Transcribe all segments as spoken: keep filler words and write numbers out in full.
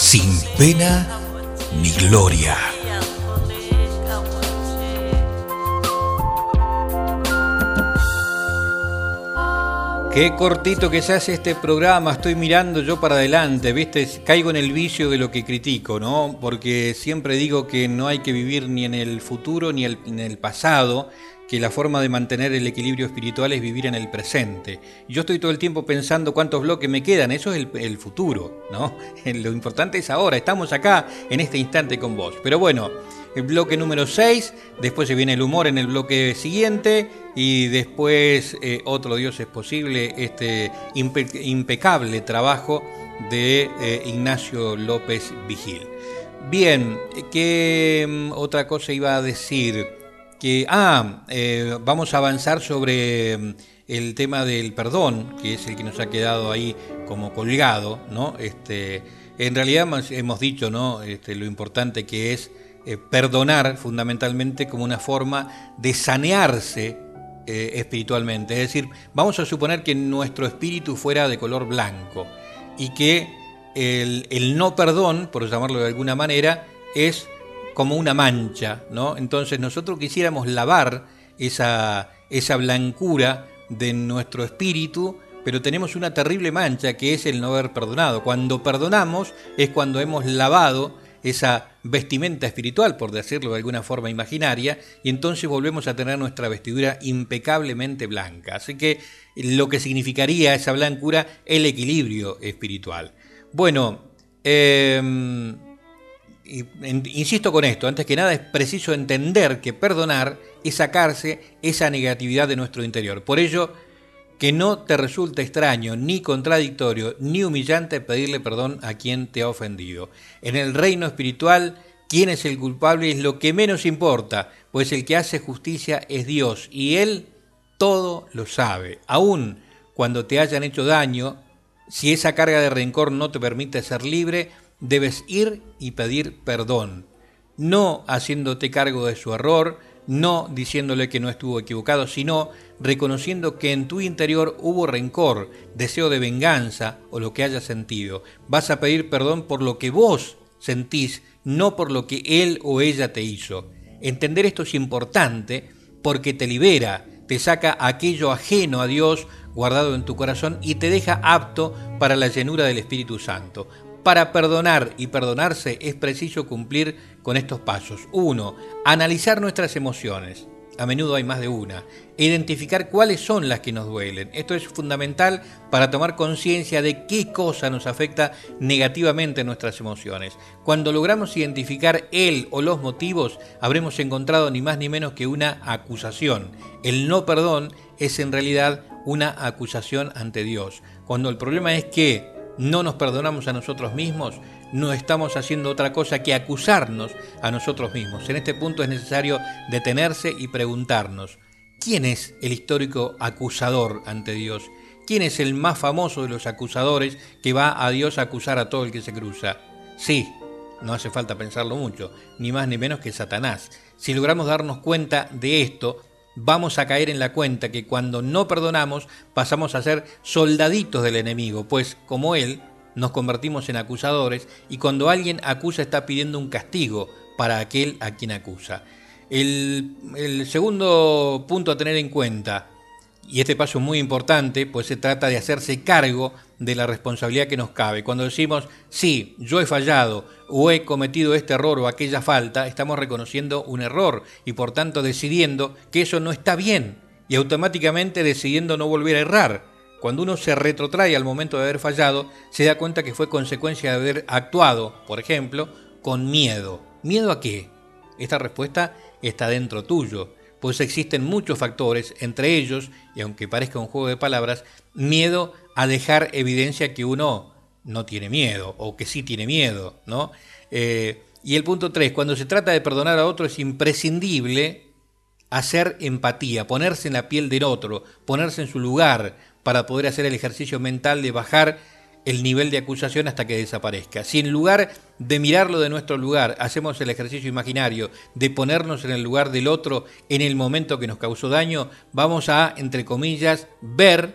sin pena ni gloria. Qué cortito que se hace este programa, estoy mirando yo para adelante, ¿viste? Caigo en el vicio de lo que critico, ¿no? Porque siempre digo que no hay que vivir ni en el futuro ni en el pasado, que la forma de mantener el equilibrio espiritual es vivir en el presente. Yo estoy todo el tiempo pensando cuántos bloques me quedan, eso es el, el futuro, ¿no? Lo importante es ahora, estamos acá en este instante con vos. Pero bueno, el bloque número seis, después se viene el humor en el bloque siguiente y después eh, otro Dios es posible, este impe- impecable trabajo de eh, Ignacio López Vigil. Bien, ¿qué otra cosa iba a decir? Que, ah, eh, vamos a avanzar sobre el tema del perdón, que es el que nos ha quedado ahí como colgado, ¿no? Este, en realidad hemos dicho, ¿no? Este, lo importante que es eh, perdonar fundamentalmente como una forma de sanearse eh, espiritualmente. Es decir, vamos a suponer que nuestro espíritu fuera de color blanco y que el, el no perdón, por llamarlo de alguna manera, es como una mancha, ¿no? Entonces nosotros quisiéramos lavar esa, esa blancura de nuestro espíritu, pero tenemos una terrible mancha que es el no haber perdonado. Cuando perdonamos es cuando hemos lavado esa vestimenta espiritual, por decirlo de alguna forma imaginaria, y entonces volvemos a tener nuestra vestidura impecablemente blanca. Así que lo que significaría esa blancura, el equilibrio espiritual. Bueno, eh, insisto con esto, antes que nada es preciso entender que perdonar es sacarse esa negatividad de nuestro interior. Por ello, que no te resulte extraño, ni contradictorio, ni humillante pedirle perdón a quien te ha ofendido. En el reino espiritual, quién es el culpable es lo que menos importa, pues el que hace justicia es Dios, y Él todo lo sabe. Aún cuando te hayan hecho daño, si esa carga de rencor no te permite ser libre, debes ir y pedir perdón, no haciéndote cargo de su error, no diciéndole que no estuvo equivocado, sino reconociendo que en tu interior hubo rencor, deseo de venganza o lo que hayas sentido. Vas a pedir perdón por lo que vos sentís, no por lo que él o ella te hizo. Entender esto es importante porque te libera, te saca aquello ajeno a Dios guardado en tu corazón y te deja apto para la llenura del Espíritu Santo. Para perdonar y perdonarse es preciso cumplir con estos pasos. Uno, analizar nuestras emociones. A menudo hay más de una. Identificar cuáles son las que nos duelen. Esto es fundamental para tomar conciencia de qué cosa nos afecta negativamente en nuestras emociones. Cuando logramos identificar el o los motivos, habremos encontrado ni más ni menos que una acusación. El no perdón es en realidad una acusación ante Dios. Cuando el problema es que no nos perdonamos a nosotros mismos, no estamos haciendo otra cosa que acusarnos a nosotros mismos. En este punto es necesario detenerse y preguntarnos, ¿quién es el histórico acusador ante Dios? ¿Quién es el más famoso de los acusadores que va a Dios a acusar a todo el que se cruza? Sí, no hace falta pensarlo mucho, ni más ni menos que Satanás. Si logramos darnos cuenta de esto, vamos a caer en la cuenta que cuando no perdonamos pasamos a ser soldaditos del enemigo, pues como él nos convertimos en acusadores y cuando alguien acusa está pidiendo un castigo para aquel a quien acusa. El, el segundo punto a tener en cuenta, y este paso es muy importante, pues se trata de hacerse cargo de la responsabilidad que nos cabe. Cuando decimos, sí, yo he fallado o he cometido este error o aquella falta, estamos reconociendo un error y por tanto decidiendo que eso no está bien y automáticamente decidiendo no volver a errar. Cuando uno se retrotrae al momento de haber fallado, se da cuenta que fue consecuencia de haber actuado, por ejemplo, con miedo. ¿Miedo a qué? Esta respuesta está dentro tuyo, pues existen muchos factores, entre ellos, y aunque parezca un juego de palabras, miedo a dejar evidencia que uno no tiene miedo, o que sí tiene miedo, ¿no? Eh, y el punto tres, cuando se trata de perdonar a otro es imprescindible hacer empatía, ponerse en la piel del otro, ponerse en su lugar, para poder hacer el ejercicio mental de bajar el nivel de acusación hasta que desaparezca. Si en lugar de mirarlo de nuestro lugar, hacemos el ejercicio imaginario de ponernos en el lugar del otro en el momento que nos causó daño, vamos a, entre comillas, ver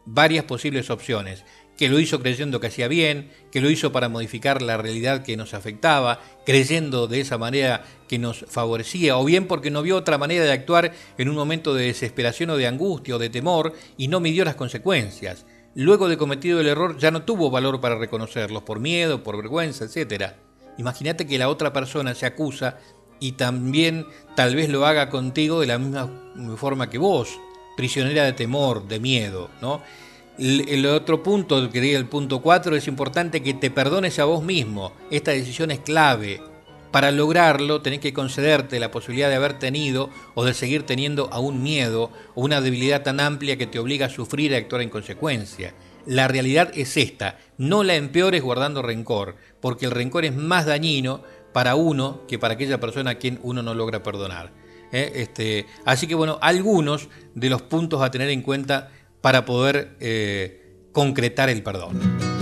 varias posibles opciones, que lo hizo creyendo que hacía bien, que lo hizo para modificar la realidad que nos afectaba, creyendo de esa manera que nos favorecía, o bien porque no vio otra manera de actuar en un momento de desesperación o de angustia o de temor y no midió las consecuencias. Luego de cometido el error ya no tuvo valor para reconocerlos, por miedo, por vergüenza, etcétera. Imagínate que la otra persona se acusa y también tal vez lo haga contigo de la misma forma que vos, prisionera de temor, de miedo, ¿no? El, el otro punto, que diría el punto cuatro, es importante que te perdones a vos mismo. Esta decisión es clave. Para lograrlo tenés que concederte la posibilidad de haber tenido o de seguir teniendo aún miedo o una debilidad tan amplia que te obliga a sufrir y a actuar en consecuencia. La realidad es esta, no la empeores guardando rencor, porque el rencor es más dañino para uno que para aquella persona a quien uno no logra perdonar. ¿Eh? Este, así que bueno, algunos de los puntos a tener en cuenta para poder eh, concretar el perdón.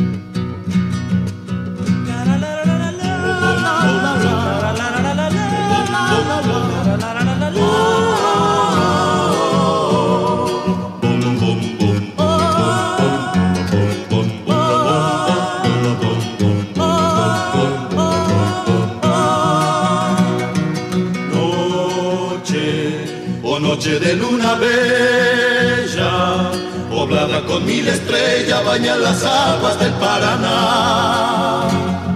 Noche de luna bella, poblada con mil estrellas, bañan las aguas del Paraná.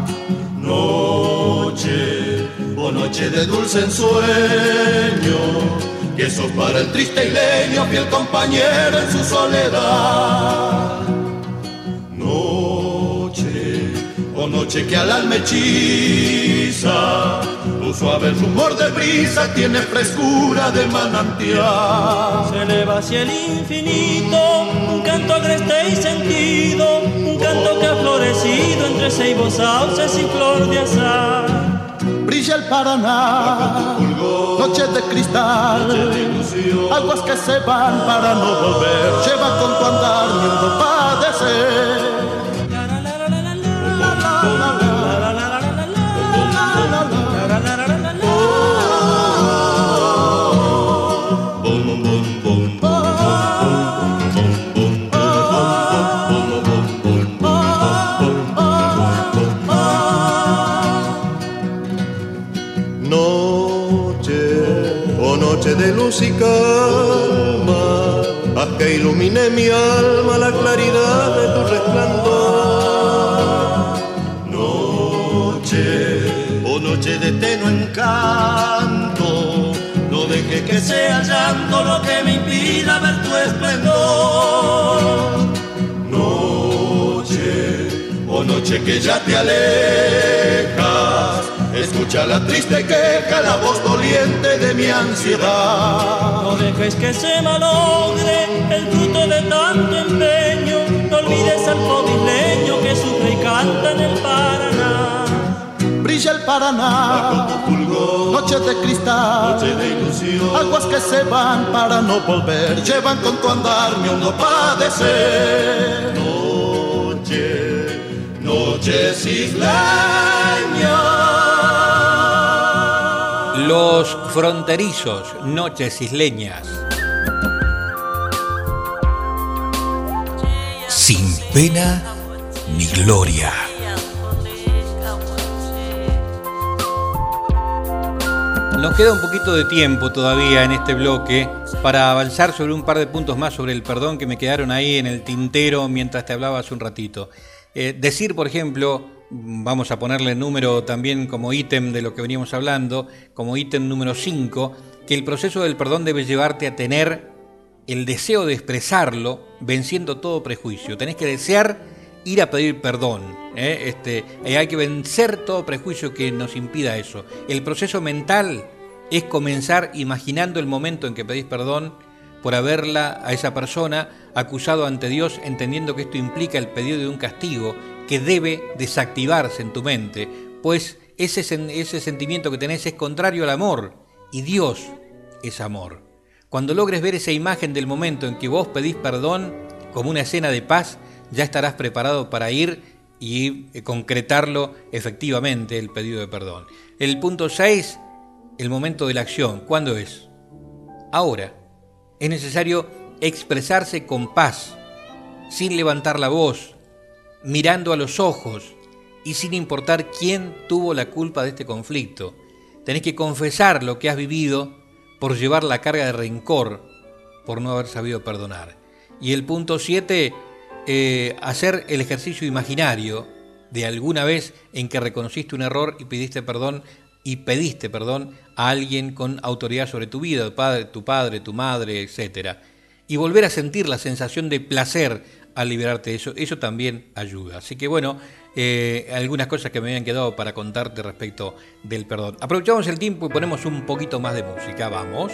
Noche, oh noche de dulce ensueño, que sos para el triste isleño, fiel compañero en su soledad. Noche, oh noche que al alma hechiza, tu suave rumor de brisa tiene frescura de manantial. Se eleva hacia el infinito un canto agreste y sentido, un canto que ha florecido entre ceibos, sauces y flor de azar. Brilla el Paraná, noche de cristal, noche de ilusión, aguas que se van para no volver, lleva con tu andar mi hondo padecer. De luz y calma, haz que ilumine mi alma la claridad de tu resplandor. Noche, oh noche de tenue encanto, no dejes que sea llanto lo que me impida ver tu esplendor. Noche, oh noche que ya te alejas, escucha la triste queja, la voz doliente de mi ansiedad. No dejes que se malogre el fruto de tanto empeño, no olvides al povileño que sufre y canta en el Paraná. Brilla el Paraná, noche de cristal, noche de ilusión, aguas que se van para no volver, llevan con tu andar mi hondo padecer. Noche, noches isleñas. Los fronterizos, noches isleñas. Sin pena ni gloria. Nos queda un poquito de tiempo todavía en este bloque para avanzar sobre un par de puntos más sobre el perdón que me quedaron ahí en el tintero mientras te hablaba hace un ratito. Eh, decir, por ejemplo, vamos a ponerle número también como ítem de lo que veníamos hablando, como ítem número cinco, que el proceso del perdón debe llevarte a tener el deseo de expresarlo venciendo todo prejuicio. Tenés que desear ir a pedir perdón, ¿eh? Este, hay que vencer todo prejuicio que nos impida eso. El proceso mental es comenzar imaginando el momento en que pedís perdón por haberla a esa persona acusado ante Dios, entendiendo que esto implica el pedido de un castigo que debe desactivarse en tu mente, pues ese, ese sentimiento que tenés es contrario al amor, y Dios es amor. Cuando logres ver esa imagen del momento en que vos pedís perdón como una escena de paz, ya estarás preparado para ir y concretarlo efectivamente, el pedido de perdón. El punto seis, el momento de la acción. ¿Cuándo es? Ahora. Es necesario expresarse con paz, sin levantar la voz, mirando a los ojos y sin importar quién tuvo la culpa de este conflicto. Tenés que confesar lo que has vivido por llevar la carga de rencor, por no haber sabido perdonar. Y el punto siete, eh, hacer el ejercicio imaginario de alguna vez en que reconociste un error y pediste perdón y pediste perdón a alguien con autoridad sobre tu vida, tu padre, tu, padre, tu madre, etcétera. Y volver a sentir la sensación de placer al liberarte de eso, eso también ayuda. Así que bueno, eh, algunas cosas que me habían quedado para contarte respecto del perdón. Aprovechamos el tiempo y ponemos un poquito más de música, vamos.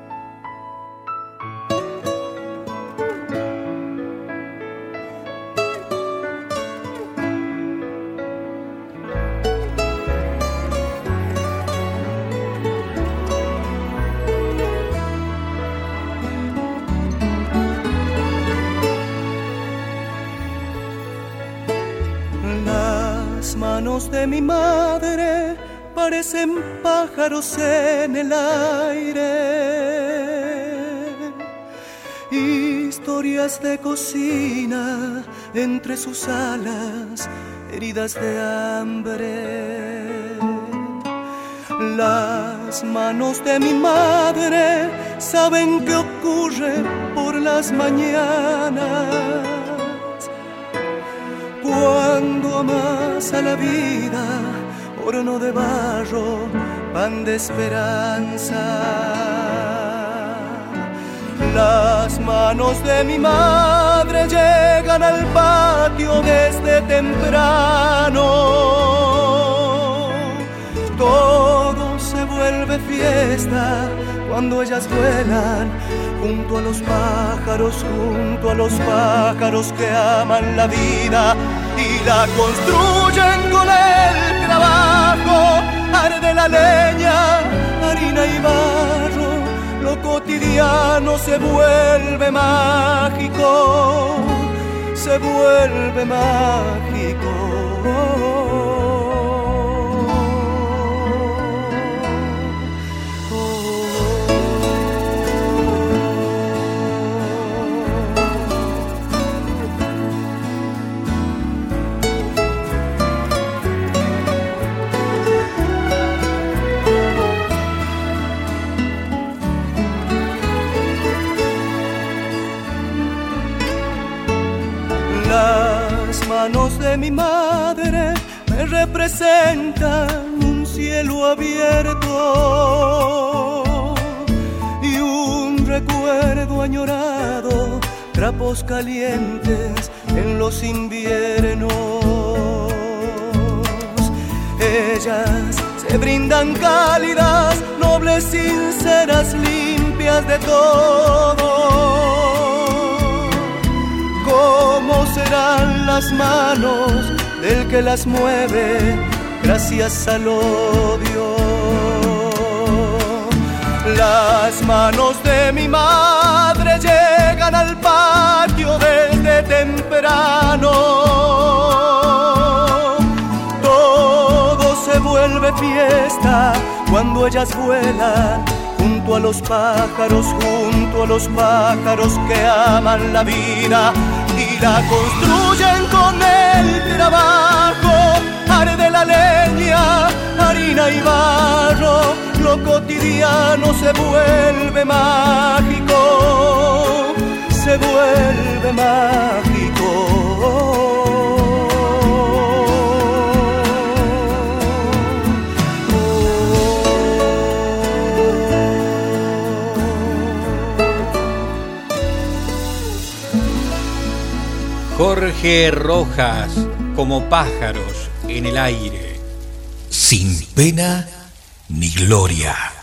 De mi madre parecen pájaros en el aire, historias de cocina entre sus alas, heridas de hambre. Las manos de mi madre saben qué ocurre por las mañanas, cuando amas a la vida, horno de barro, pan de esperanza. Las manos de mi madre llegan al patio desde temprano. Todo se vuelve fiesta cuando ellas vuelan junto a los pájaros, junto a los pájaros que aman la vida y la construyen con el trabajo. Arde la leña, harina y barro, lo cotidiano se vuelve mágico, se vuelve mágico. Las manos de mi madre me representan un cielo abierto y un recuerdo añorado, trapos calientes en los inviernos. Ellas se brindan cálidas, nobles, sinceras, limpias de todo. ¿Cómo serán las manos del que las mueve gracias al odio? Las manos de mi madre llegan al patio desde temprano. Todo se vuelve fiesta cuando ellas vuelan junto a los pájaros, junto a los pájaros que aman la vida y la construyen con el trabajo. Arde la leña, harina y barro, lo cotidiano se vuelve mágico, se vuelve mágico. Jorge Rojas, como pájaros en el aire. Sin pena ni gloria.